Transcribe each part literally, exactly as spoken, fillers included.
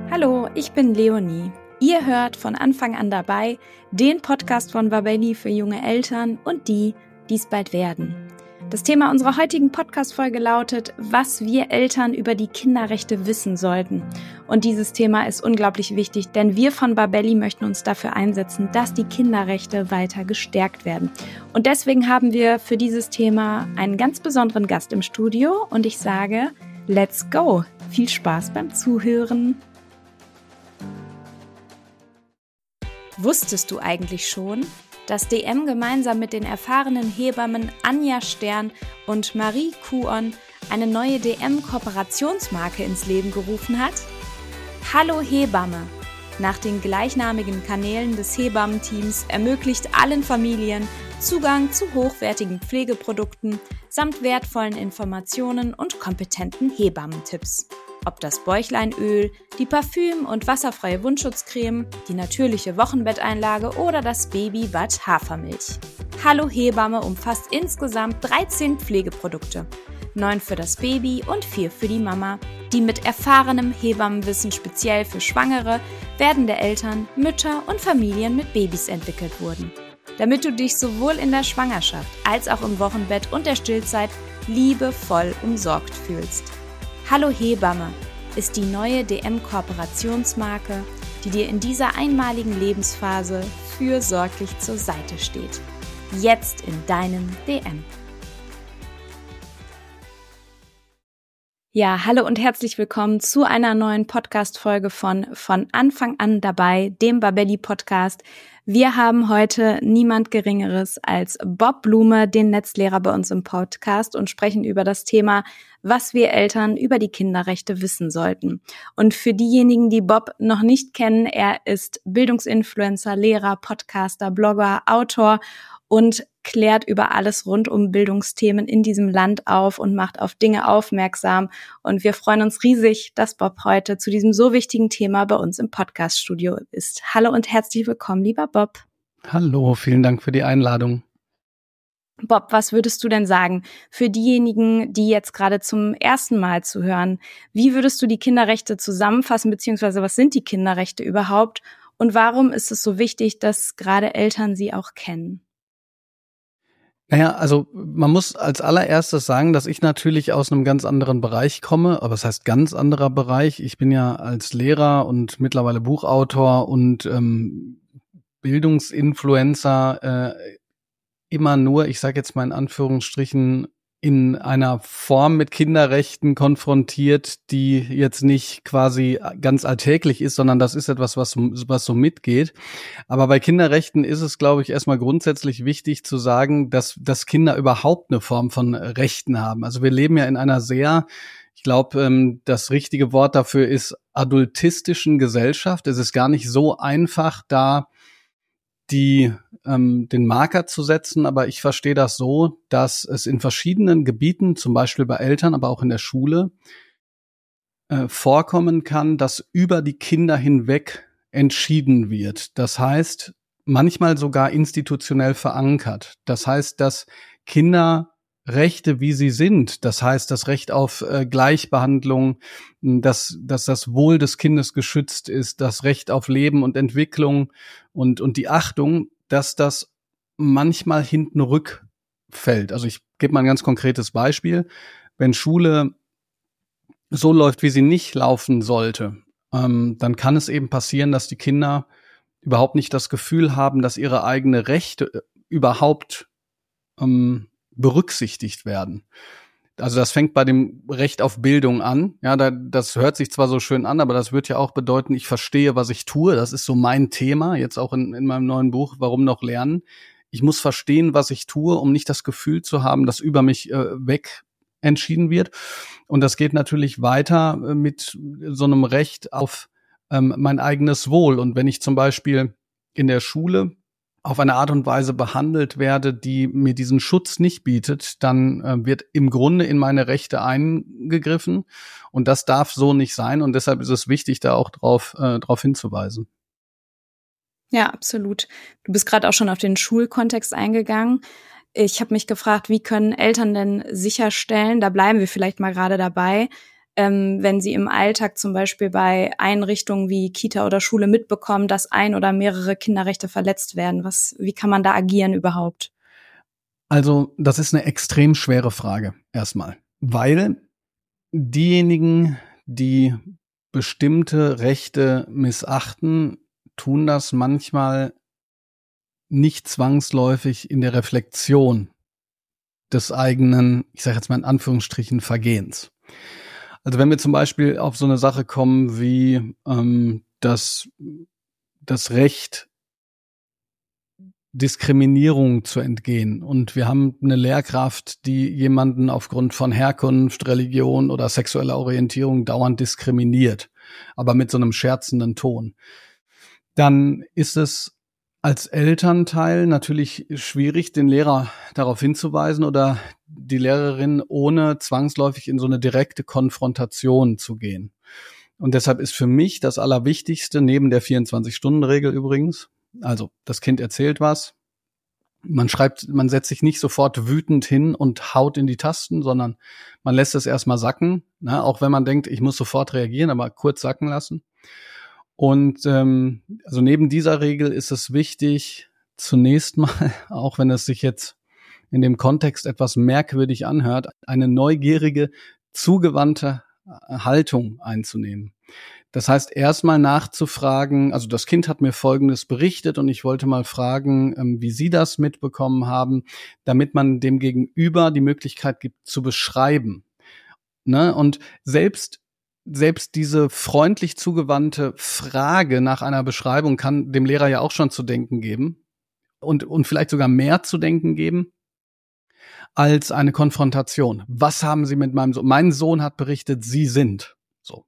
Hallo, ich bin Leonie. Ihr hört von Anfang an dabei den Podcast von Babelli für junge Eltern und die, die es bald werden. Das Thema unserer heutigen Podcast-Folge lautet, was wir Eltern über die Kinderrechte wissen sollten. Und dieses Thema ist unglaublich wichtig, denn wir von Babelli möchten uns dafür einsetzen, dass die Kinderrechte weiter gestärkt werden. Und deswegen haben wir für dieses Thema einen ganz besonderen Gast im Studio und ich sage, let's go! Viel Spaß beim Zuhören! Wusstest du eigentlich schon, dass D M gemeinsam mit den erfahrenen Hebammen Anja Stern und Marie Kuon eine neue D M-Kooperationsmarke ins Leben gerufen hat? Hallo Hebamme! Nach den gleichnamigen Kanälen des Hebammenteams ermöglicht allen Familien Zugang zu hochwertigen Pflegeprodukten samt wertvollen Informationen und kompetenten Hebammentipps. Ob das Bäuchleinöl, die Parfüm- und wasserfreie Wundschutzcreme, die natürliche Wochenbetteinlage oder das Babybad Hafermilch. Hallo Hebamme umfasst insgesamt dreizehn Pflegeprodukte, neun für das Baby und vier für die Mama, die mit erfahrenem Hebammenwissen speziell für Schwangere, werdende Eltern, Mütter und Familien mit Babys entwickelt wurden. Damit du dich sowohl in der Schwangerschaft als auch im Wochenbett und der Stillzeit liebevoll umsorgt fühlst. Hallo Hebamme ist die neue D M-Kooperationsmarke, die dir in dieser einmaligen Lebensphase fürsorglich zur Seite steht. Jetzt in deinem D M. Ja, hallo und herzlich willkommen zu einer neuen Podcast-Folge von Von Anfang an dabei, dem Babelli-Podcast. Wir haben heute niemand Geringeres als Bob Blume, den Netzlehrer bei uns im Podcast und sprechen über das Thema, was wir Eltern über die Kinderrechte wissen sollten. Und für diejenigen, die Bob noch nicht kennen, er ist Bildungsinfluencer, Lehrer, Podcaster, Blogger, Autor und klärt über alles rund um Bildungsthemen in diesem Land auf und macht auf Dinge aufmerksam. Und wir freuen uns riesig, dass Bob heute zu diesem so wichtigen Thema bei uns im Podcast-Studio ist. Hallo und herzlich willkommen, lieber Bob. Hallo, vielen Dank für die Einladung. Bob, was würdest du denn sagen für diejenigen, die jetzt gerade zum ersten Mal zuhören? Wie würdest du die Kinderrechte zusammenfassen, beziehungsweise was sind die Kinderrechte überhaupt? Und warum ist es so wichtig, dass gerade Eltern sie auch kennen? Naja, also man muss als allererstes sagen, dass ich natürlich aus einem ganz anderen Bereich komme, aber es heißt ganz anderer Bereich. Ich bin ja als Lehrer und mittlerweile Buchautor und ähm, Bildungsinfluencer äh, immer nur, ich sage jetzt mal in Anführungsstrichen, in einer Form mit Kinderrechten konfrontiert, die jetzt nicht quasi ganz alltäglich ist, sondern das ist etwas, was, was so mitgeht. Aber bei Kinderrechten ist es, glaube ich, erstmal grundsätzlich wichtig zu sagen, dass, dass Kinder überhaupt eine Form von Rechten haben. Also wir leben ja in einer sehr, ich glaube, das richtige Wort dafür ist adultistischen Gesellschaft. Es ist gar nicht so einfach, da die ähm, den Marker zu setzen, aber ich verstehe das so, dass es in verschiedenen Gebieten, zum Beispiel bei Eltern, aber auch in der Schule, äh, vorkommen kann, dass über die Kinder hinweg entschieden wird. Das heißt, manchmal sogar institutionell verankert. Das heißt, dass Kinderrechte, wie sie sind, das heißt, das Recht auf äh, Gleichbehandlung, dass, dass das Wohl des Kindes geschützt ist, das Recht auf Leben und Entwicklung und, und die Achtung, dass das manchmal hinten rückfällt. Also ich gebe mal ein ganz konkretes Beispiel. Wenn Schule so läuft, wie sie nicht laufen sollte, ähm, dann kann es eben passieren, dass die Kinder überhaupt nicht das Gefühl haben, dass ihre eigenen Rechte überhaupt ähm, berücksichtigt werden. Also das fängt bei dem Recht auf Bildung an. Ja, da, das hört sich zwar so schön an, aber das wird ja auch bedeuten, ich verstehe, was ich tue. Das ist so mein Thema, jetzt auch in, in meinem neuen Buch, Warum noch lernen? Ich muss verstehen, was ich tue, um nicht das Gefühl zu haben, dass über mich äh, weg entschieden wird. Und das geht natürlich weiter äh, mit so einem Recht auf ähm, mein eigenes Wohl. Und wenn ich zum Beispiel in der Schule auf eine Art und Weise behandelt werde, die mir diesen Schutz nicht bietet, dann äh, wird im Grunde in meine Rechte eingegriffen und das darf so nicht sein und deshalb ist es wichtig, da auch drauf, äh, drauf hinzuweisen. Ja, absolut. Du bist gerade auch schon auf den Schulkontext eingegangen. Ich habe mich gefragt, wie können Eltern denn sicherstellen, da bleiben wir vielleicht mal gerade dabei, ähm, wenn sie im Alltag zum Beispiel bei Einrichtungen wie Kita oder Schule mitbekommen, dass ein oder mehrere Kinderrechte verletzt werden? Was, wie kann man da agieren überhaupt? Also, das ist eine extrem schwere Frage erstmal, weil diejenigen, die bestimmte Rechte missachten, tun das manchmal nicht zwangsläufig in der Reflexion des eigenen, ich sage jetzt mal in Anführungsstrichen, Vergehens. Also wenn wir zum Beispiel auf so eine Sache kommen wie ähm, das, das Recht, Diskriminierung zu entgehen. Und wir haben eine Lehrkraft, die jemanden aufgrund von Herkunft, Religion oder sexueller Orientierung dauernd diskriminiert, aber mit so einem scherzenden Ton. Dann ist es als Elternteil natürlich schwierig, den Lehrer darauf hinzuweisen oder die Lehrerin, ohne zwangsläufig in so eine direkte Konfrontation zu gehen. Und deshalb ist für mich das Allerwichtigste, neben der vierundzwanzig-Stunden-Regel übrigens, also das Kind erzählt was, man schreibt, man setzt sich nicht sofort wütend hin und haut in die Tasten, sondern man lässt es erstmal sacken, ne? Auch wenn man denkt, ich muss sofort reagieren, aber kurz sacken lassen. Und ähm, also neben dieser Regel ist es wichtig, zunächst mal, auch wenn es sich jetzt in dem Kontext etwas merkwürdig anhört, eine neugierige, zugewandte Haltung einzunehmen. Das heißt, erstmal nachzufragen, also das Kind hat mir Folgendes berichtet und ich wollte mal fragen, ähm, wie Sie das mitbekommen haben, damit man dem Gegenüber die Möglichkeit gibt, zu beschreiben. Ne? Und selbst Selbst diese freundlich zugewandte Frage nach einer Beschreibung kann dem Lehrer ja auch schon zu denken geben und, und vielleicht sogar mehr zu denken geben als eine Konfrontation. Was haben Sie mit meinem Sohn? Mein Sohn hat berichtet, Sie sind. So.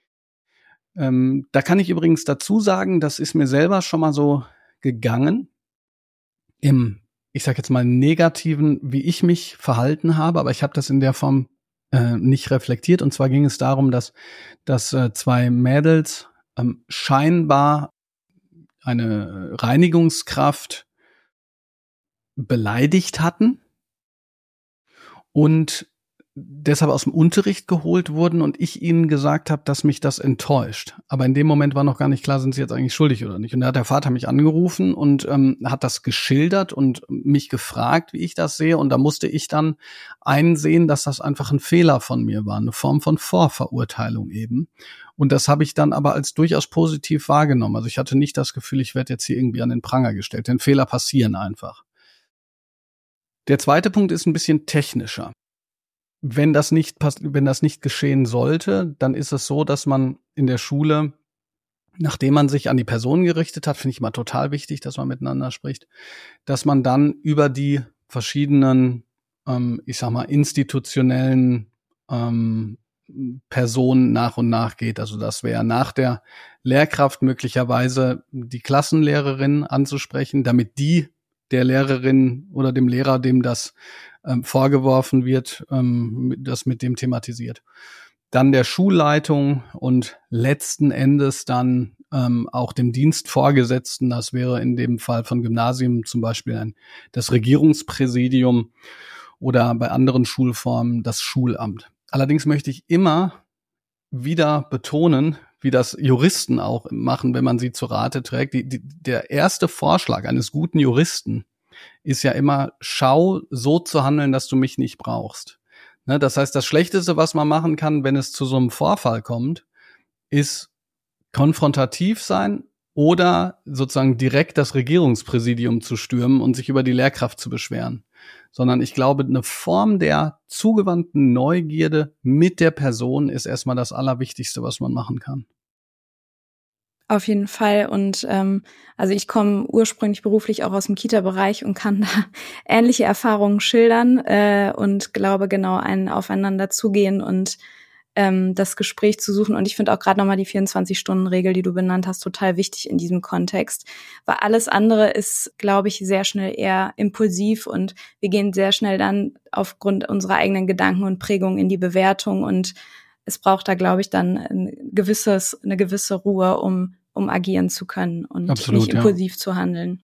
Ähm, da kann ich übrigens dazu sagen, das ist mir selber schon mal so gegangen im, ich sag jetzt mal, negativen, wie ich mich verhalten habe, aber ich habe das in der Form äh, nicht reflektiert. Und zwar ging es darum, dass, dass äh, zwei Mädels ähm, scheinbar eine Reinigungskraft beleidigt hatten und deshalb aus dem Unterricht geholt wurden und ich ihnen gesagt habe, dass mich das enttäuscht. Aber in dem Moment war noch gar nicht klar, sind sie jetzt eigentlich schuldig oder nicht. Und da hat der Vater mich angerufen und ähm, hat das geschildert und mich gefragt, wie ich das sehe. Und da musste ich dann einsehen, dass das einfach ein Fehler von mir war, eine Form von Vorverurteilung eben. Und das habe ich dann aber als durchaus positiv wahrgenommen. Also ich hatte nicht das Gefühl, ich werde jetzt hier irgendwie an den Pranger gestellt. Denn Fehler passieren einfach. Der zweite Punkt ist ein bisschen technischer. Wenn das nicht pass- wenn das nicht geschehen sollte, dann ist es so, dass man in der Schule, nachdem man sich an die Person gerichtet hat, finde ich immer total wichtig, dass man miteinander spricht, dass man dann über die verschiedenen, ähm, ich sag mal, institutionellen ähm, Personen nach und nach geht. Also das wäre nach der Lehrkraft möglicherweise die Klassenlehrerin anzusprechen, damit die der Lehrerin oder dem Lehrer, dem das ähm, vorgeworfen wird, ähm, das mit dem thematisiert. Dann der Schulleitung und letzten Endes dann ähm, auch dem Dienstvorgesetzten, das wäre in dem Fall von Gymnasien zum Beispiel ein, das Regierungspräsidium oder bei anderen Schulformen das Schulamt. Allerdings möchte ich immer wieder betonen, wie das Juristen auch machen, wenn man sie zu Rate trägt. Die, die, der erste Vorschlag eines guten Juristen ist ja immer, schau so zu handeln, dass du mich nicht brauchst. Ne, das heißt, das Schlechteste, was man machen kann, wenn es zu so einem Vorfall kommt, ist konfrontativ sein oder sozusagen direkt das Regierungspräsidium zu stürmen und sich über die Lehrkraft zu beschweren. Sondern ich glaube, eine Form der zugewandten Neugierde mit der Person ist erstmal das Allerwichtigste, was man machen kann. Auf jeden Fall. Und ähm, also ich komme ursprünglich beruflich auch aus dem Kita-Bereich und kann da ähnliche Erfahrungen schildern äh, und glaube genau ein Aufeinander zugehen und ähm, das Gespräch zu suchen. Und ich finde auch gerade nochmal die vierundzwanzig-Stunden-Regel, die du benannt hast, total wichtig in diesem Kontext. Weil alles andere ist, glaube ich, sehr schnell eher impulsiv und wir gehen sehr schnell dann aufgrund unserer eigenen Gedanken und Prägungen in die Bewertung und es braucht da, glaube ich, dann ein gewisses, eine gewisse Ruhe, um, um agieren zu können und Absolut, nicht impulsiv ja. zu handeln.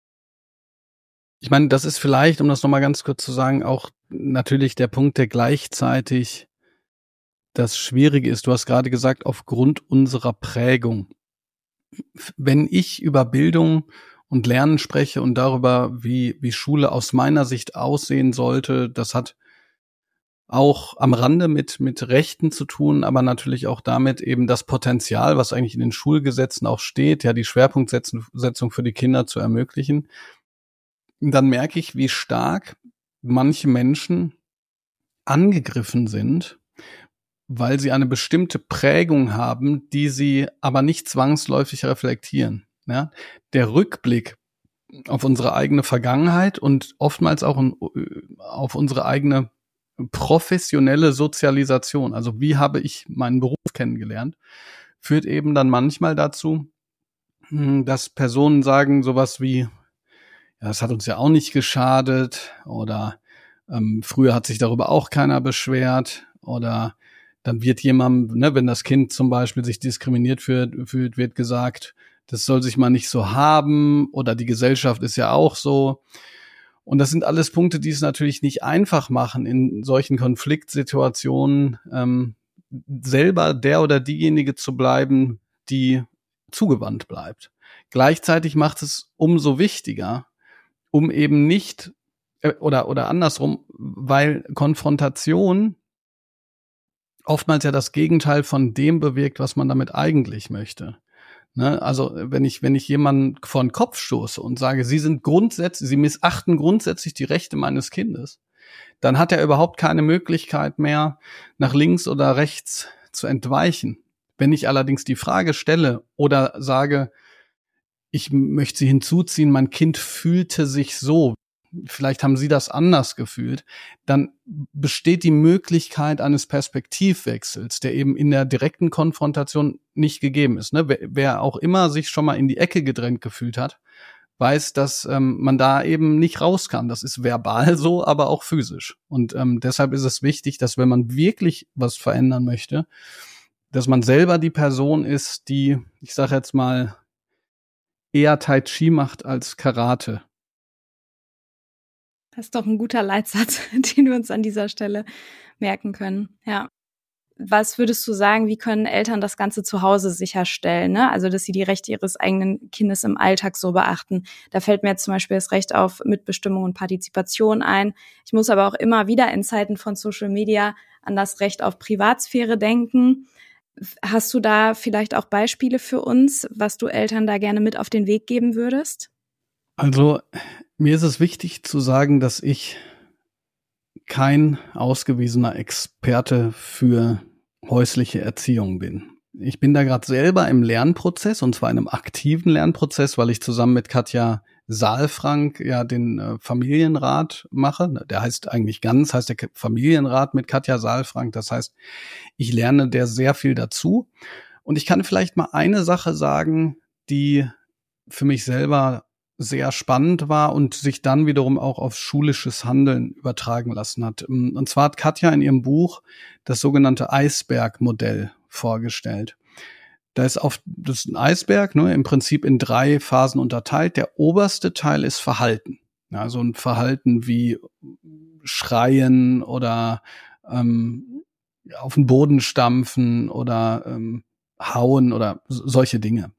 Ich meine, das ist vielleicht, um das nochmal ganz kurz zu sagen, auch natürlich der Punkt, der gleichzeitig das Schwierige ist, du hast gerade gesagt, aufgrund unserer Prägung. Wenn ich über Bildung und Lernen spreche und darüber, wie, wie Schule aus meiner Sicht aussehen sollte, das hat auch am Rande mit, mit Rechten zu tun, aber natürlich auch damit eben das Potenzial, was eigentlich in den Schulgesetzen auch steht, ja, die Schwerpunktsetzung für die Kinder zu ermöglichen. Dann merke ich, wie stark manche Menschen angegriffen sind, weil sie eine bestimmte Prägung haben, die sie aber nicht zwangsläufig reflektieren. Ja? Der Rückblick auf unsere eigene Vergangenheit und oftmals auch auf unsere eigene professionelle Sozialisation, also wie habe ich meinen Beruf kennengelernt, führt eben dann manchmal dazu, dass Personen sagen sowas wie, ja, das hat uns ja auch nicht geschadet oder ähm, früher hat sich darüber auch keiner beschwert oder dann wird jemandem, ne, wenn das Kind zum Beispiel sich diskriminiert fühlt, fühlt, wird gesagt, das soll sich mal nicht so haben oder die Gesellschaft ist ja auch so. Und das sind alles Punkte, die es natürlich nicht einfach machen, in solchen Konfliktsituationen ähm, selber der oder diejenige zu bleiben, die zugewandt bleibt. Gleichzeitig macht es umso wichtiger, um eben nicht, äh, oder, oder andersrum, weil Konfrontation oftmals ja das Gegenteil von dem bewirkt, was man damit eigentlich möchte. Ne, also wenn ich wenn ich jemanden vor den Kopf stoße und sage, Sie sind grundsätzlich, Sie missachten grundsätzlich die Rechte meines Kindes, dann hat er überhaupt keine Möglichkeit mehr, nach links oder rechts zu entweichen. Wenn ich allerdings die Frage stelle oder sage, ich möchte Sie hinzuziehen, mein Kind fühlte sich so, vielleicht haben Sie das anders gefühlt, dann besteht die Möglichkeit eines Perspektivwechsels, der eben in der direkten Konfrontation nicht gegeben ist. Ne? Wer, wer auch immer sich schon mal in die Ecke gedrängt gefühlt hat, weiß, dass ähm, man da eben nicht raus kann. Das ist verbal so, aber auch physisch. Und ähm, deshalb ist es wichtig, dass wenn man wirklich was verändern möchte, dass man selber die Person ist, die, ich sage jetzt mal, eher Tai Chi macht als Karate. Das ist doch ein guter Leitsatz, den wir uns an dieser Stelle merken können. Ja. Was würdest du sagen, wie können Eltern das Ganze zu Hause sicherstellen? Ne? Also, dass sie die Rechte ihres eigenen Kindes im Alltag so beachten. Da fällt mir jetzt zum Beispiel das Recht auf Mitbestimmung und Partizipation ein. Ich muss aber auch immer wieder in Zeiten von Social Media an das Recht auf Privatsphäre denken. Hast du da vielleicht auch Beispiele für uns, was du Eltern da gerne mit auf den Weg geben würdest? Also, mir ist es wichtig zu sagen, dass ich kein ausgewiesener Experte für häusliche Erziehung bin. Ich bin da gerade selber im Lernprozess, und zwar in einem aktiven Lernprozess, weil ich zusammen mit Katja Saalfrank ja den äh, Familienrat mache. Der heißt eigentlich ganz, heißt der Familienrat mit Katja Saalfrank. Das heißt, ich lerne der sehr viel dazu. Und ich kann vielleicht mal eine Sache sagen, die für mich selber sehr spannend war und sich dann wiederum auch auf schulisches Handeln übertragen lassen hat. Und zwar hat Katja in ihrem Buch das sogenannte Eisbergmodell vorgestellt. Da ist auf, das ist ein Eisberg, ne, im Prinzip in drei Phasen unterteilt. Der oberste Teil ist Verhalten. Ja, so ein Verhalten wie Schreien oder ähm, auf den Boden stampfen oder ähm, hauen oder solche Dinge.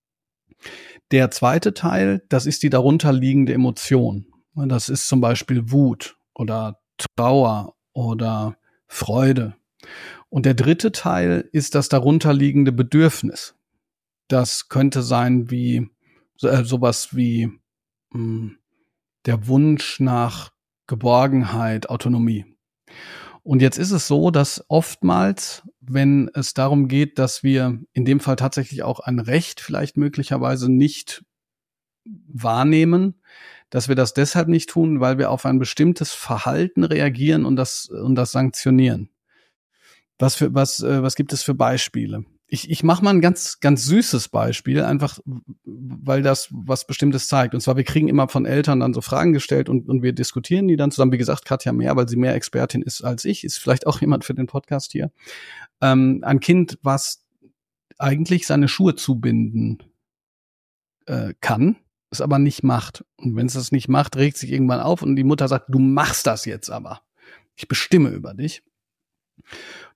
Der zweite Teil, das ist die darunterliegende Emotion. Das ist zum Beispiel Wut oder Trauer oder Freude. Und der dritte Teil ist das darunterliegende Bedürfnis. Das könnte sein wie äh, sowas wie mh, der Wunsch nach Geborgenheit, Autonomie. Und jetzt ist es so, dass oftmals, wenn es darum geht, dass wir in dem Fall tatsächlich auch ein Recht vielleicht möglicherweise nicht wahrnehmen, dass wir das deshalb nicht tun, weil wir auf ein bestimmtes Verhalten reagieren und das und das sanktionieren. Was für was äh, was gibt es für Beispiele? Ich ich mache mal ein ganz ganz süßes Beispiel, einfach weil das was Bestimmtes zeigt. Und zwar, wir kriegen immer von Eltern dann so Fragen gestellt und und wir diskutieren die dann zusammen. Wie gesagt, Katja mehr, weil sie mehr Expertin ist als ich, ist vielleicht auch jemand für den Podcast hier. Ähm, ein Kind, was eigentlich seine Schuhe zubinden äh, kann, es aber nicht macht. Und wenn es das nicht macht, regt sich irgendwann auf und die Mutter sagt, du machst das jetzt aber. Ich bestimme über dich.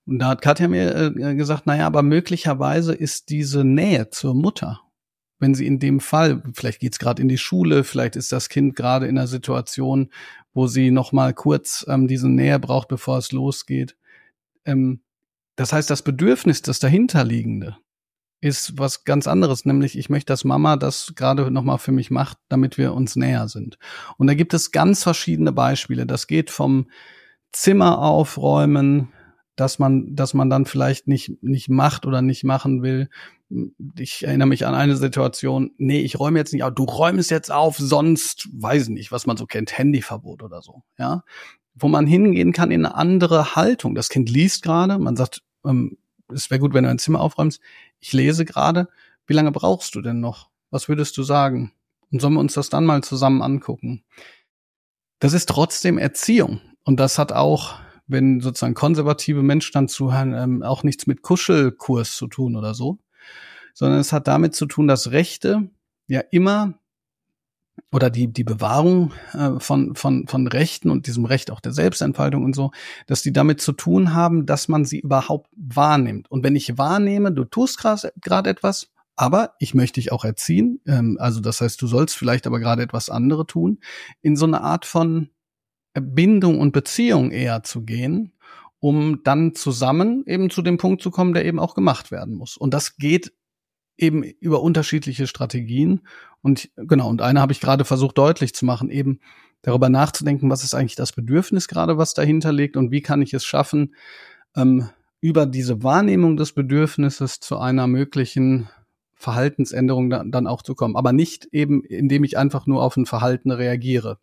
Und da hat Katja mir äh, gesagt, naja, aber möglicherweise ist diese Nähe zur Mutter, wenn sie in dem Fall, vielleicht geht's gerade in die Schule, vielleicht ist das Kind gerade in einer Situation, wo sie noch mal kurz ähm, diese Nähe braucht, bevor es losgeht. Ähm, das heißt, das Bedürfnis, das dahinterliegende, ist was ganz anderes, nämlich ich möchte, dass Mama das gerade noch mal für mich macht, damit wir uns näher sind. Und da gibt es ganz verschiedene Beispiele. Das geht vom Zimmer aufräumen, dass man, dass man dann vielleicht nicht, nicht macht oder nicht machen will. Ich erinnere mich an eine Situation, nee, ich räume jetzt nicht auf, du räumst jetzt auf, sonst, weiß ich nicht, was man so kennt, Handyverbot oder so, ja. Wo man hingehen kann in eine andere Haltung. Das Kind liest gerade, man sagt, ähm, es wäre gut, wenn du ein Zimmer aufräumst. Ich lese gerade, wie lange brauchst du denn noch? Was würdest du sagen? Und sollen wir uns das dann mal zusammen angucken? Das ist trotzdem Erziehung. Und das hat auch, wenn sozusagen konservative Menschen dann zuhören, ähm, auch nichts mit Kuschelkurs zu tun oder so, sondern es hat damit zu tun, dass Rechte ja immer oder die die Bewahrung äh, von von von Rechten und diesem Recht auch der Selbstentfaltung und so, dass die damit zu tun haben, dass man sie überhaupt wahrnimmt. Und wenn ich wahrnehme, du tust gerade etwas, aber ich möchte dich auch erziehen, ähm, also das heißt, du sollst vielleicht aber gerade etwas andere tun, in so eine Art von Bindung und Beziehung eher zu gehen, um dann zusammen eben zu dem Punkt zu kommen, der eben auch gemacht werden muss. Und das geht eben über unterschiedliche Strategien. Und genau, und eine habe ich gerade versucht deutlich zu machen, eben darüber nachzudenken, was ist eigentlich das Bedürfnis gerade, was dahinter liegt und wie kann ich es schaffen, ähm, über diese Wahrnehmung des Bedürfnisses zu einer möglichen Verhaltensänderung da, dann auch zu kommen. Aber nicht eben, indem ich einfach nur auf ein Verhalten reagiere.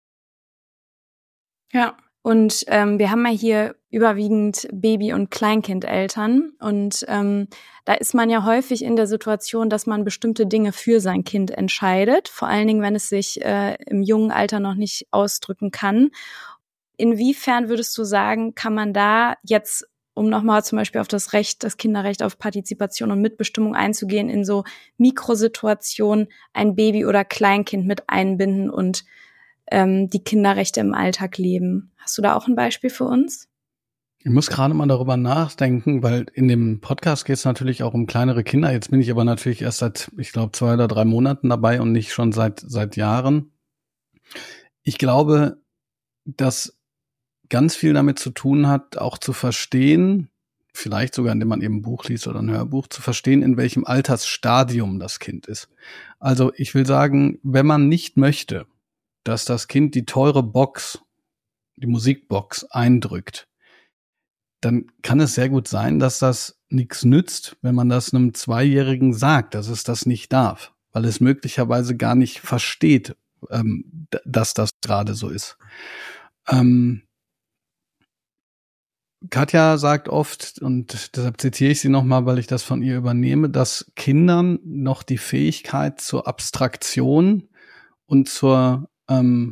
Ja, und ähm, wir haben ja hier überwiegend Baby- und Kleinkindeltern und ähm, da ist man ja häufig in der Situation, dass man bestimmte Dinge für sein Kind entscheidet, vor allen Dingen, wenn es sich äh, im jungen Alter noch nicht ausdrücken kann. Inwiefern würdest du sagen, kann man da jetzt, um nochmal zum Beispiel auf das Recht, das Kinderrecht auf Partizipation und Mitbestimmung einzugehen, in so Mikrosituationen ein Baby oder Kleinkind mit einbinden und ähm, die Kinderrechte im Alltag leben? Hast du da auch ein Beispiel für uns? Ich muss gerade mal darüber nachdenken, weil in dem Podcast geht es natürlich auch um kleinere Kinder. Jetzt bin ich aber natürlich erst seit, ich glaube, zwei oder drei Monaten dabei und nicht schon seit seit Jahren. Ich glaube, dass ganz viel damit zu tun hat, auch zu verstehen, vielleicht sogar indem man eben ein Buch liest oder ein Hörbuch, zu verstehen, in welchem Altersstadium das Kind ist. Also ich will sagen, wenn man nicht möchte, dass das Kind die teure Box, die Musikbox eindrückt, dann kann es sehr gut sein, dass das nichts nützt, wenn man das einem Zweijährigen sagt, dass es das nicht darf, weil es möglicherweise gar nicht versteht, ähm, dass das gerade so ist. Ähm, Katja sagt oft, und deshalb zitiere ich sie nochmal, weil ich das von ihr übernehme, dass Kindern noch die Fähigkeit zur Abstraktion und zur ähm,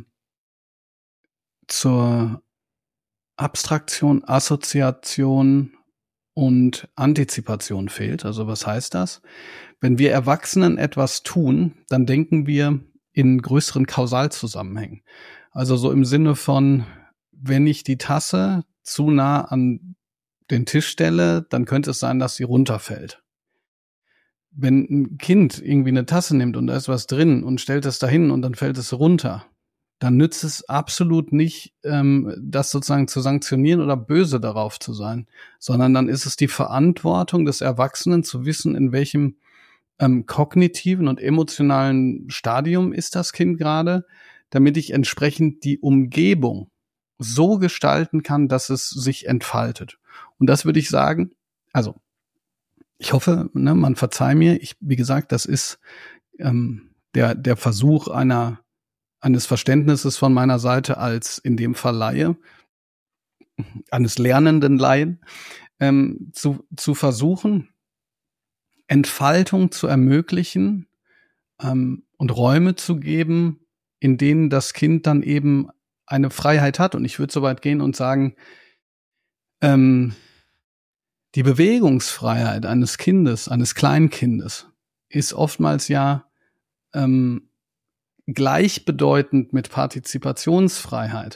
zur Abstraktion, Assoziation und Antizipation fehlt. Also was heißt das? Wenn wir Erwachsenen etwas tun, dann denken wir in größeren Kausalzusammenhängen. Also so im Sinne von, wenn ich die Tasse zu nah an den Tisch stelle, dann könnte es sein, dass sie runterfällt. Wenn ein Kind irgendwie eine Tasse nimmt und da ist was drin und stellt es dahin und dann fällt es runter, dann nützt es absolut nicht, ähm, das sozusagen zu sanktionieren oder böse darauf zu sein, sondern dann ist es die Verantwortung des Erwachsenen zu wissen, in welchem ähm, kognitiven und emotionalen Stadium ist das Kind gerade, damit ich entsprechend die Umgebung so gestalten kann, dass es sich entfaltet. Und das würde ich sagen, also ich hoffe, ne, man verzeih mir, ich, wie gesagt, das ist ähm, der der Versuch einer eines Verständnisses von meiner Seite als in dem Fall Laie, eines lernenden Laien, ähm, zu zu versuchen, Entfaltung zu ermöglichen ähm, und Räume zu geben, in denen das Kind dann eben eine Freiheit hat. Und ich würde so weit gehen und sagen, ähm, die Bewegungsfreiheit eines Kindes, eines Kleinkindes, ist oftmals ja ähm, gleichbedeutend mit Partizipationsfreiheit.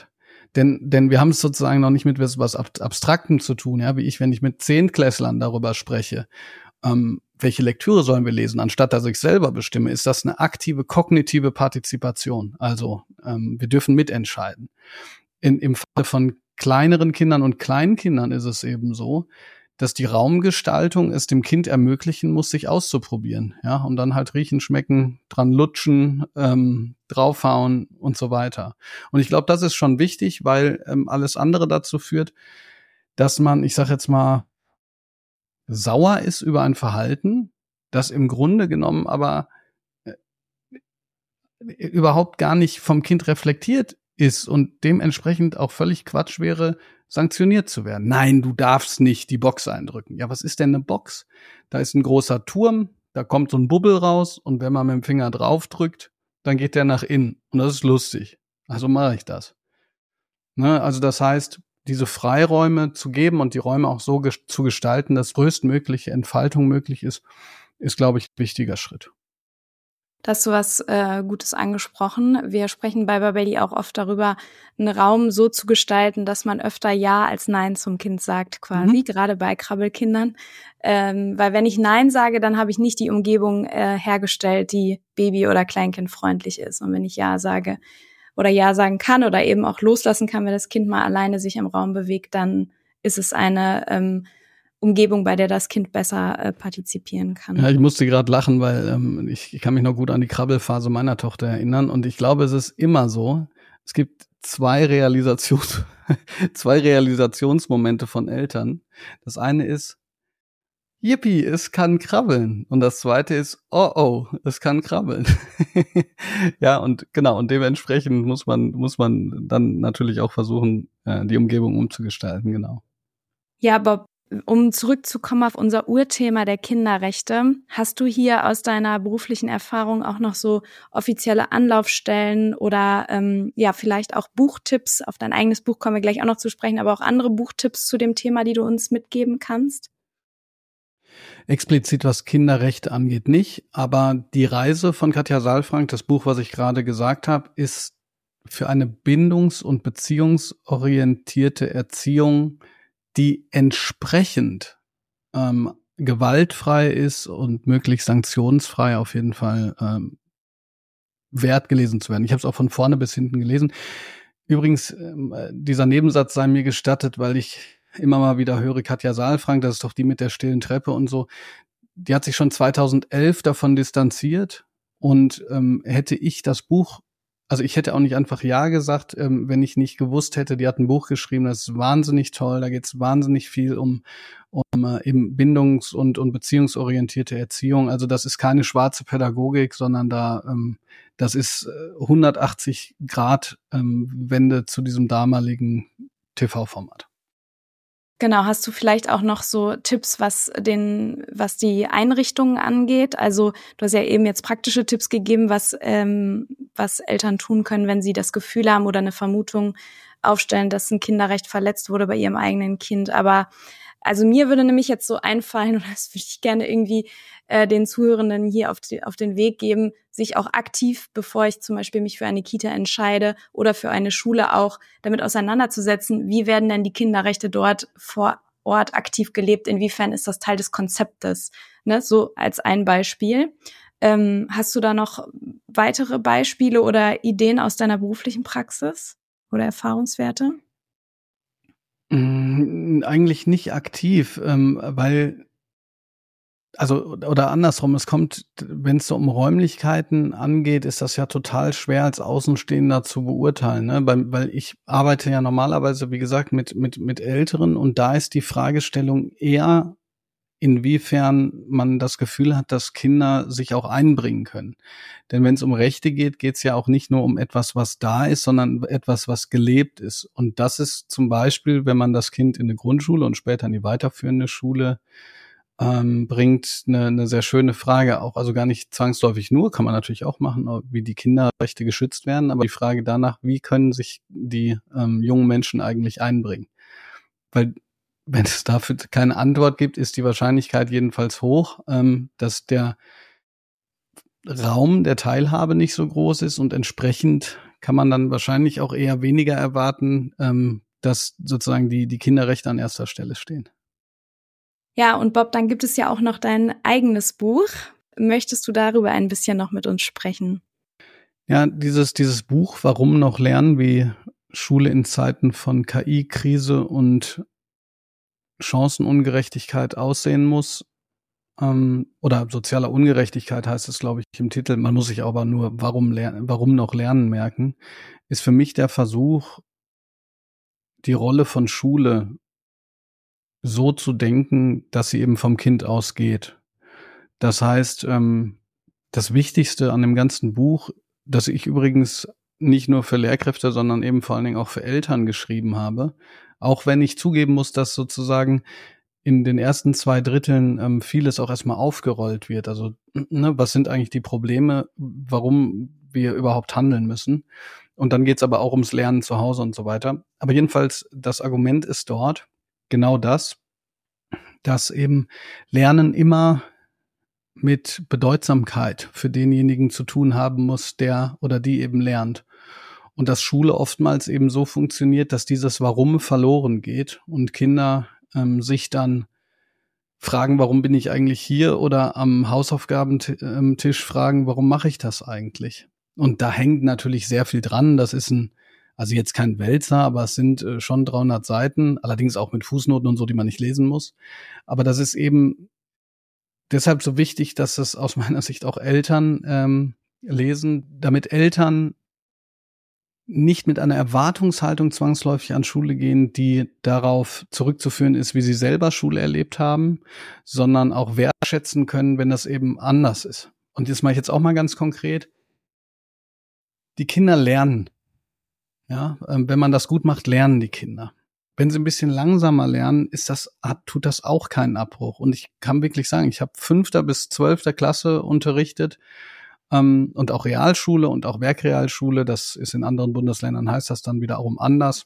Denn, denn wir haben es sozusagen noch nicht mit was, was Abstraktem zu tun, ja, wie ich, wenn ich mit Zehntklässlern darüber spreche, ähm, welche Lektüre sollen wir lesen, anstatt dass ich selber bestimme, ist das eine aktive kognitive Partizipation. Also ähm, wir dürfen mitentscheiden. In, im Falle von kleineren Kindern und Kleinkindern ist es eben so, dass die Raumgestaltung es dem Kind ermöglichen muss, sich auszuprobieren, ja, und dann halt riechen, schmecken, dran lutschen, ähm, draufhauen und so weiter. Und ich glaube, das ist schon wichtig, weil ähm, alles andere dazu führt, dass man, ich sag jetzt mal, sauer ist über ein Verhalten, das im Grunde genommen aber äh, überhaupt gar nicht vom Kind reflektiert ist und dementsprechend auch völlig Quatsch wäre, sanktioniert zu werden. Nein, du darfst nicht die Box eindrücken. Ja, was ist denn eine Box? Da ist ein großer Turm, da kommt so ein Bubbel raus und wenn man mit dem Finger draufdrückt, dann geht der nach innen und das ist lustig. Also mache ich das. Ne, also das heißt, diese Freiräume zu geben und die Räume auch so ges- zu gestalten, dass größtmögliche Entfaltung möglich ist, ist, glaube ich, ein wichtiger Schritt. Da hast du was äh, Gutes angesprochen. Wir sprechen bei Babelli auch oft darüber, einen Raum so zu gestalten, dass man öfter Ja als Nein zum Kind sagt, quasi, mhm. gerade bei Krabbelkindern. Ähm, weil wenn ich Nein sage, dann habe ich nicht die Umgebung äh, hergestellt, die baby- oder kleinkindfreundlich ist. Und wenn ich Ja sage oder Ja sagen kann oder eben auch loslassen kann, wenn das Kind mal alleine sich im Raum bewegt, dann ist es eine ähm, Umgebung, bei der das Kind besser äh, partizipieren kann. Ja, ich musste gerade lachen, weil ähm, ich, ich kann mich noch gut an die Krabbelphase meiner Tochter erinnern und ich glaube, es ist immer so, es gibt zwei Realisations zwei Realisationsmomente von Eltern. Das eine ist, Yippie, es kann krabbeln. Und das zweite ist, oh oh, es kann krabbeln. Ja, und genau, und dementsprechend muss man muss man dann natürlich auch versuchen, äh, die Umgebung umzugestalten, genau. Ja, Bob, um zurückzukommen auf unser Urthema der Kinderrechte, hast du hier aus deiner beruflichen Erfahrung auch noch so offizielle Anlaufstellen oder ähm, ja vielleicht auch Buchtipps? Auf dein eigenes Buch kommen wir gleich auch noch zu sprechen, aber auch andere Buchtipps zu dem Thema, die du uns mitgeben kannst? Explizit was Kinderrechte angeht nicht, aber die Reise von Katja Saalfrank, das Buch, was ich gerade gesagt habe, ist für eine bindungs- und beziehungsorientierte Erziehung, die entsprechend ähm, gewaltfrei ist und möglichst sanktionsfrei auf jeden Fall ähm, wert gelesen zu werden. Ich habe es auch von vorne bis hinten gelesen. Übrigens, ähm, dieser Nebensatz sei mir gestattet, weil ich immer mal wieder höre, Katja Saalfrank, das ist doch die mit der stillen Treppe und so. Die hat sich schon zweitausendelf davon distanziert und ähm, hätte ich das Buch, also ich hätte auch nicht einfach Ja gesagt, ähm, wenn ich nicht gewusst hätte, die hat ein Buch geschrieben, das ist wahnsinnig toll, da geht es wahnsinnig viel um, um äh, eben bindungs- und, und beziehungsorientierte Erziehung. Also das ist keine schwarze Pädagogik, sondern da ähm, das ist äh, hundertachtzig Grad ähm, Wende zu diesem damaligen T V-Format. Genau, hast du vielleicht auch noch so Tipps, was den, was die Einrichtungen angeht? Also du hast ja eben jetzt praktische Tipps gegeben, was ähm, was Eltern tun können, wenn sie das Gefühl haben oder eine Vermutung aufstellen, dass ein Kinderrecht verletzt wurde bei ihrem eigenen Kind. Aber also mir würde nämlich jetzt so einfallen, und das würde ich gerne irgendwie äh, den Zuhörenden hier auf, die, auf den Weg geben, sich auch aktiv, bevor ich zum Beispiel mich für eine Kita entscheide oder für eine Schule auch, damit auseinanderzusetzen, wie werden denn die Kinderrechte dort vor Ort aktiv gelebt, inwiefern ist das Teil des Konzeptes, ne? So als ein Beispiel. Ähm, hast du da noch weitere Beispiele oder Ideen aus deiner beruflichen Praxis oder Erfahrungswerte? Eigentlich nicht aktiv, ähm, weil, also, oder andersrum, es kommt, wenn es so um Räumlichkeiten angeht, ist das ja total schwer als Außenstehender zu beurteilen, ne? Weil, weil ich arbeite ja normalerweise, wie gesagt, mit, mit, mit Älteren und da ist die Fragestellung eher, inwiefern man das Gefühl hat, dass Kinder sich auch einbringen können. Denn wenn es um Rechte geht, geht es ja auch nicht nur um etwas, was da ist, sondern etwas, was gelebt ist. Und das ist zum Beispiel, wenn man das Kind in eine Grundschule und später in die weiterführende Schule ähm, bringt, eine, eine sehr schöne Frage auch. Also gar nicht zwangsläufig nur, kann man natürlich auch machen, wie die Kinderrechte geschützt werden, aber die Frage danach, wie können sich die ähm, jungen Menschen eigentlich einbringen? Weil wenn es dafür keine Antwort gibt, ist die Wahrscheinlichkeit jedenfalls hoch, ähm, dass der Raum der Teilhabe nicht so groß ist und entsprechend kann man dann wahrscheinlich auch eher weniger erwarten, ähm, dass sozusagen die, die Kinderrechte an erster Stelle stehen. Ja, und Bob, dann gibt es ja auch noch dein eigenes Buch. Möchtest du darüber ein bisschen noch mit uns sprechen? Ja, dieses, dieses Buch, Warum noch lernen, wie Schule in Zeiten von K I, Krise und Chancenungerechtigkeit aussehen muss, ähm, oder sozialer Ungerechtigkeit heißt es, glaube ich, im Titel. Man muss sich aber nur warum lernen, warum noch lernen merken, ist für mich der Versuch, die Rolle von Schule so zu denken, dass sie eben vom Kind ausgeht. Das heißt, ähm, das Wichtigste an dem ganzen Buch, das ich übrigens nicht nur für Lehrkräfte, sondern eben vor allen Dingen auch für Eltern geschrieben habe, auch wenn ich zugeben muss, dass sozusagen in den ersten zwei Dritteln ähm, vieles auch erstmal aufgerollt wird. Also, ne, was sind eigentlich die Probleme, warum wir überhaupt handeln müssen? Und dann geht's aber auch ums Lernen zu Hause und so weiter. Aber jedenfalls, das Argument ist dort genau das, dass eben Lernen immer mit Bedeutsamkeit für denjenigen zu tun haben muss, der oder die eben lernt. Und dass Schule oftmals eben so funktioniert, dass dieses Warum verloren geht und Kinder ähm, sich dann fragen, warum bin ich eigentlich hier, oder am Hausaufgabentisch fragen, warum mache ich das eigentlich? Und da hängt natürlich sehr viel dran. Das ist ein, also jetzt kein Wälzer, aber es sind äh, schon dreihundert Seiten, allerdings auch mit Fußnoten und so, die man nicht lesen muss. Aber das ist eben deshalb so wichtig, dass es aus meiner Sicht auch Eltern ähm, lesen, damit Eltern nicht mit einer Erwartungshaltung zwangsläufig an Schule gehen, die darauf zurückzuführen ist, wie sie selber Schule erlebt haben, sondern auch wertschätzen können, wenn das eben anders ist. Und das mache ich jetzt auch mal ganz konkret. Die Kinder lernen. Ja, ähm, wenn man das gut macht, lernen die Kinder. Wenn sie ein bisschen langsamer lernen, ist das, hat, tut das auch keinen Abbruch. Und ich kann wirklich sagen, ich habe fünfter bis zwölfter Klasse unterrichtet, ähm, und auch Realschule und auch Werkrealschule. Das ist in anderen Bundesländern, heißt das dann wiederum anders.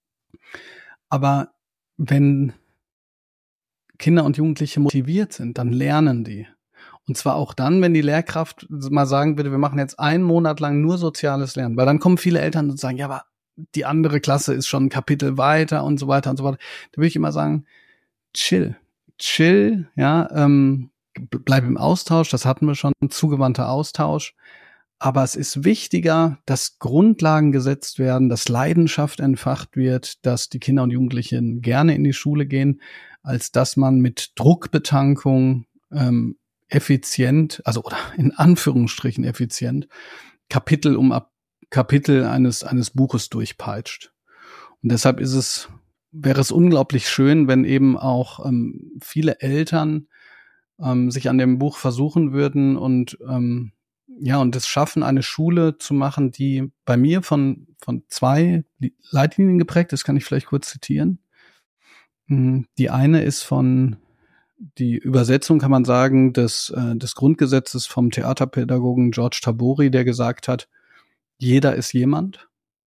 Aber wenn Kinder und Jugendliche motiviert sind, dann lernen die. Und zwar auch dann, wenn die Lehrkraft mal sagen würde, wir machen jetzt einen Monat lang nur soziales Lernen. Weil dann kommen viele Eltern und sagen, ja, aber die andere Klasse ist schon ein Kapitel weiter und so weiter und so weiter. Da würde ich immer sagen, chill, chill, ja, ähm, bleib im Austausch, das hatten wir schon, zugewandter Austausch. Aber es ist wichtiger, dass Grundlagen gesetzt werden, dass Leidenschaft entfacht wird, dass die Kinder und Jugendlichen gerne in die Schule gehen, als dass man mit Druckbetankung ähm, effizient, also oder in Anführungsstrichen effizient, Kapitel um ab Kapitel eines eines Buches durchpeitscht. Und deshalb ist es, wäre es unglaublich schön, wenn eben auch ähm, viele Eltern ähm, sich an dem Buch versuchen würden und ähm, ja und es schaffen, eine Schule zu machen, die bei mir von von zwei Leitlinien geprägt ist. Kann ich vielleicht kurz zitieren? Die eine ist von die Übersetzung, kann man sagen, des äh, des Grundgesetzes vom Theaterpädagogen George Tabori, der gesagt hat: Jeder ist jemand.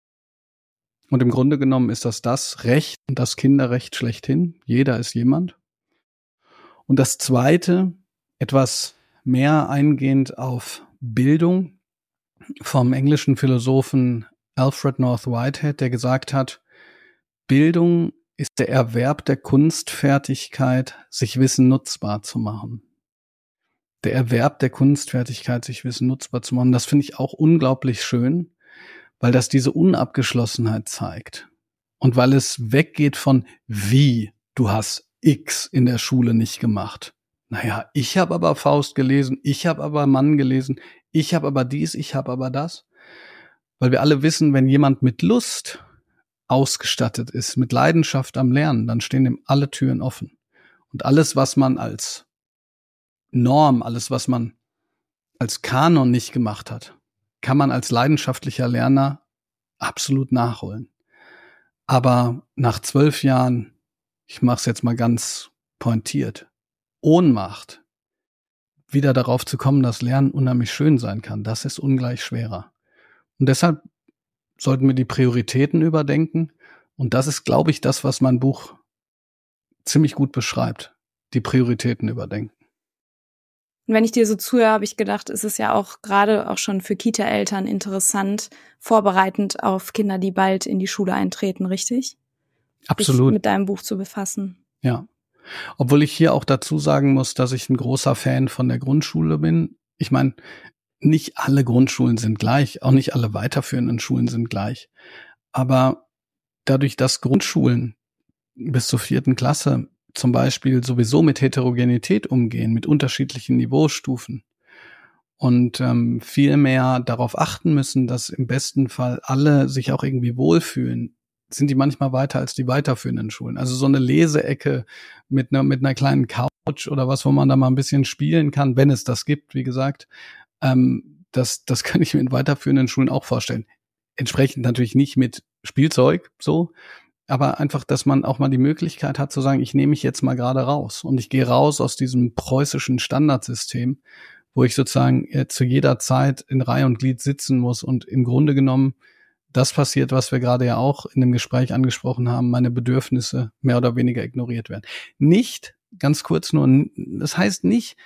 Und im Grunde genommen ist das das Recht, das Kinderrecht schlechthin. Jeder ist jemand. Und das Zweite, etwas mehr eingehend auf Bildung, vom englischen Philosophen Alfred North Whitehead, der gesagt hat, Bildung ist der Erwerb der Kunstfertigkeit, sich Wissen nutzbar zu machen. Der Erwerb der Kunstfertigkeit, sich Wissen nutzbar zu machen, das finde ich auch unglaublich schön, weil das diese Unabgeschlossenheit zeigt. Und weil es weggeht von wie, du hast X in der Schule nicht gemacht. Naja, ich habe aber Faust gelesen, ich habe aber Mann gelesen, ich habe aber dies, ich habe aber das. Weil wir alle wissen, wenn jemand mit Lust ausgestattet ist, mit Leidenschaft am Lernen, dann stehen ihm alle Türen offen. Und alles, was man als Norm, alles, was man als Kanon nicht gemacht hat, kann man als leidenschaftlicher Lerner absolut nachholen. Aber nach zwölf Jahren, ich mache es jetzt mal ganz pointiert, Ohnmacht, wieder darauf zu kommen, dass Lernen unheimlich schön sein kann, das ist ungleich schwerer. Und deshalb sollten wir die Prioritäten überdenken. Und das ist, glaube ich, das, was mein Buch ziemlich gut beschreibt. Die Prioritäten überdenken. Und wenn ich dir so zuhöre, habe ich gedacht, es ist ja auch gerade auch schon für Kita-Eltern interessant, vorbereitend auf Kinder, die bald in die Schule eintreten, richtig? Absolut. Dich mit deinem Buch zu befassen. Ja. Obwohl ich hier auch dazu sagen muss, dass ich ein großer Fan von der Grundschule bin. Ich meine, nicht alle Grundschulen sind gleich, auch nicht alle weiterführenden Schulen sind gleich. Aber dadurch, dass Grundschulen bis zur vierten Klasse zum Beispiel sowieso mit Heterogenität umgehen, mit unterschiedlichen Niveaustufen und ähm, viel mehr darauf achten müssen, dass im besten Fall alle sich auch irgendwie wohlfühlen, sind die manchmal weiter als die weiterführenden Schulen. Also so eine Leseecke mit einer mit einer kleinen Couch oder was, wo man da mal ein bisschen spielen kann, wenn es das gibt, wie gesagt, ähm, das das kann ich mir in weiterführenden Schulen auch vorstellen. Entsprechend natürlich nicht mit Spielzeug, so, aber einfach, dass man auch mal die Möglichkeit hat zu sagen, ich nehme mich jetzt mal gerade raus und ich gehe raus aus diesem preußischen Standardsystem, wo ich sozusagen äh, zu jeder Zeit in Reihe und Glied sitzen muss und im Grunde genommen das passiert, was wir gerade ja auch in dem Gespräch angesprochen haben, meine Bedürfnisse mehr oder weniger ignoriert werden. Nicht, ganz kurz nur, das heißt nicht,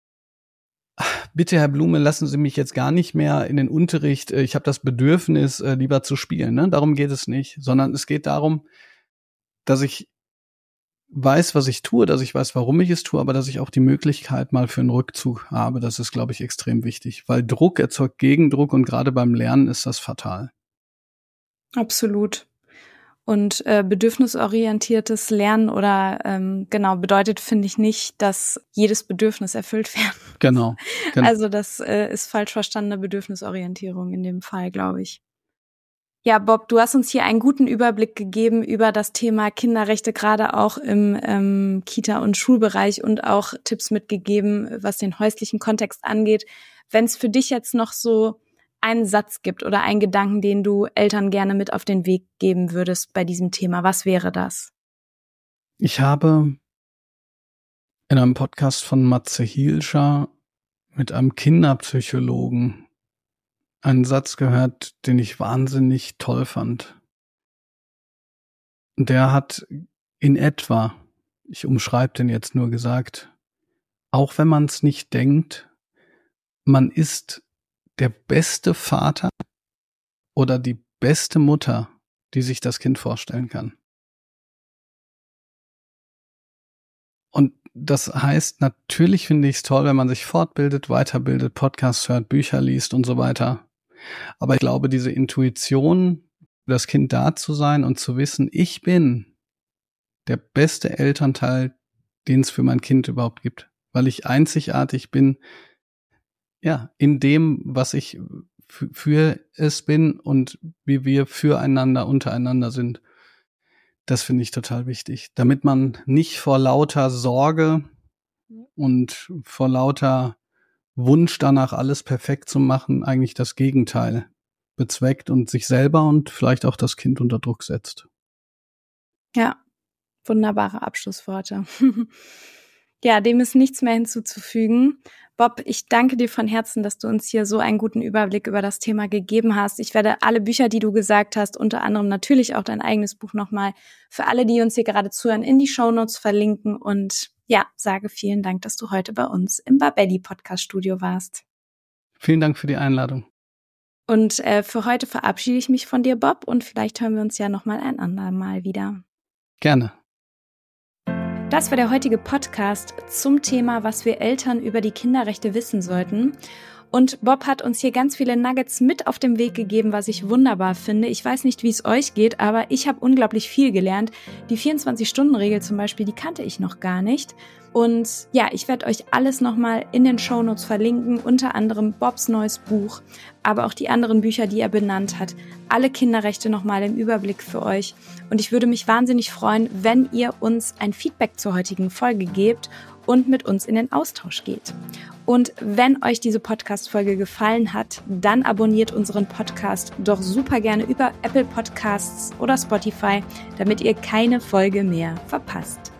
bitte, Herr Blume, lassen Sie mich jetzt gar nicht mehr in den Unterricht, ich habe das Bedürfnis, lieber zu spielen. Ne? Darum geht es nicht, sondern es geht darum, dass ich weiß, was ich tue, dass ich weiß, warum ich es tue, aber dass ich auch die Möglichkeit mal für einen Rückzug habe. Das ist, glaube ich, extrem wichtig, weil Druck erzeugt Gegendruck und gerade beim Lernen ist das fatal. Absolut. Und äh, bedürfnisorientiertes Lernen oder ähm, genau bedeutet, finde ich nicht, dass jedes Bedürfnis erfüllt werden muss. Genau, genau. Also das äh, ist falsch verstandene Bedürfnisorientierung in dem Fall, glaube ich. Ja, Bob, du hast uns hier einen guten Überblick gegeben über das Thema Kinderrechte, gerade auch im ähm, Kita- und Schulbereich und auch Tipps mitgegeben, was den häuslichen Kontext angeht. Wenn es für dich jetzt noch so einen Satz gibt oder einen Gedanken, den du Eltern gerne mit auf den Weg geben würdest bei diesem Thema, was wäre das? Ich habe in einem Podcast von Matze Hielscher mit einem Kinderpsychologen einen Satz gehört, den ich wahnsinnig toll fand. Der hat in etwa, ich umschreibe den jetzt nur gesagt, auch wenn man es nicht denkt, man ist der beste Vater oder die beste Mutter, die sich das Kind vorstellen kann. Und das heißt, natürlich finde ich es toll, wenn man sich fortbildet, weiterbildet, Podcasts hört, Bücher liest und so weiter. Aber ich glaube, diese Intuition, für das Kind da zu sein und zu wissen, ich bin der beste Elternteil, den es für mein Kind überhaupt gibt, weil ich einzigartig bin, ja, in dem, was ich f- für es bin und wie wir füreinander, untereinander sind. Das finde ich total wichtig, damit man nicht vor lauter Sorge und vor lauter Wunsch danach, alles perfekt zu machen, eigentlich das Gegenteil bezweckt und sich selber und vielleicht auch das Kind unter Druck setzt. Ja, wunderbare Abschlussworte. Ja, dem ist nichts mehr hinzuzufügen. Bob, ich danke dir von Herzen, dass du uns hier so einen guten Überblick über das Thema gegeben hast. Ich werde alle Bücher, die du gesagt hast, unter anderem natürlich auch dein eigenes Buch nochmal für alle, die uns hier gerade zuhören, in die Shownotes verlinken und ja, sage vielen Dank, dass du heute bei uns im Babelli Podcast Studio warst. Vielen Dank für die Einladung. Und äh, für heute verabschiede ich mich von dir, Bob, und vielleicht hören wir uns ja nochmal ein andermal wieder. Gerne. Das war der heutige Podcast zum Thema, was wir Eltern über die Kinderrechte wissen sollten. Und Bob hat uns hier ganz viele Nuggets mit auf den Weg gegeben, was ich wunderbar finde. Ich weiß nicht, wie es euch geht, aber ich habe unglaublich viel gelernt. Die vierundzwanzig-Stunden-Regel zum Beispiel, die kannte ich noch gar nicht. Und ja, ich werde euch alles nochmal in den Shownotes verlinken, unter anderem Bobs neues Buch, aber auch die anderen Bücher, die er benannt hat. Alle Kinderrechte nochmal im Überblick für euch. Und ich würde mich wahnsinnig freuen, wenn ihr uns ein Feedback zur heutigen Folge gebt und mit uns in den Austausch geht. Und wenn euch diese Podcast-Folge gefallen hat, dann abonniert unseren Podcast doch super gerne über Apple Podcasts oder Spotify, damit ihr keine Folge mehr verpasst.